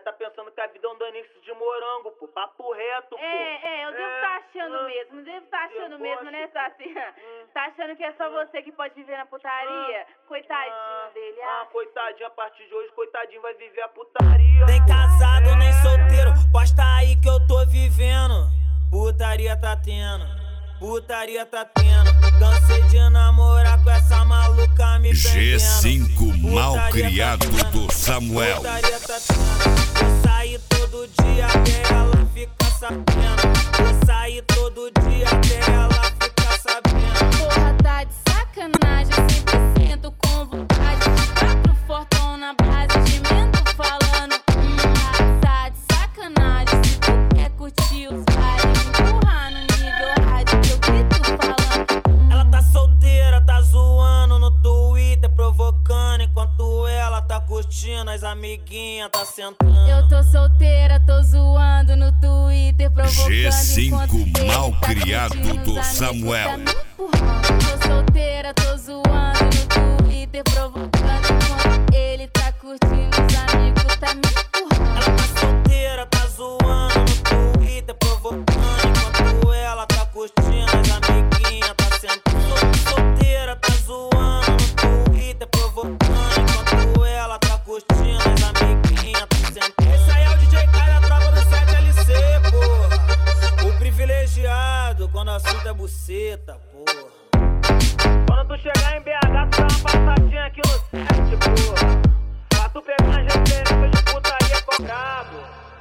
tá pensando que a vida é um danix de morango, pô. Papo reto, pô. Eu devo estar achando mesmo. Devo estar achando mesmo, né, Saci? Tá achando que é só você que pode viver na putaria? Coitadinho dele. Coitadinho, a partir de hoje, coitadinho vai viver a putaria. Nem casado, nem solteiro, posta aí que eu tô vivendo. Putaria tá tendo, putaria tá tendo. Cansei de namorar com essa maluca me prendendo. G5 malcriado do Samuel. Putaria tá tendo. Eu saí todo dia até ela ficar sabendo. Eu saí todo dia até ela ficar sabendo. Porra, tá de sacanagem, 100% com vontade. 4 fortão na base de mento falando. Tá de sacanagem, se tu quer curtir os bailes, empurrar no nível hard que eu grito falando. Ela tá solteira, tá zoando no Twitter, provocando, enquanto ela tá curtindo, as amiguinhas tá sentando. Eu tô solteira, tô zoando no Twitter, provocando. G5 malcriado do Samuel. Tô solteira, tô zoando no Twitter, provocando. Enquanto ele tá curtindo, os amigos tá me empurrando. Ela tá solteira, tá zoando no Twitter, provocando, enquanto ela tá curtindo, as amiguinhas tá sentando. Solteira, tá zoando no Twitter, provocando, enquanto ela tá curtindo, as amiguinhas tá sentando. Esse aí é o DJ Kai da tropa do 7LC, porra. O privilegiado, quando o assunto é buceta, porra. Quando tu chegar em BH, tu dá uma passadinha aqui no 7, porra. Pra tu pegar as referências de putaria com o brabo.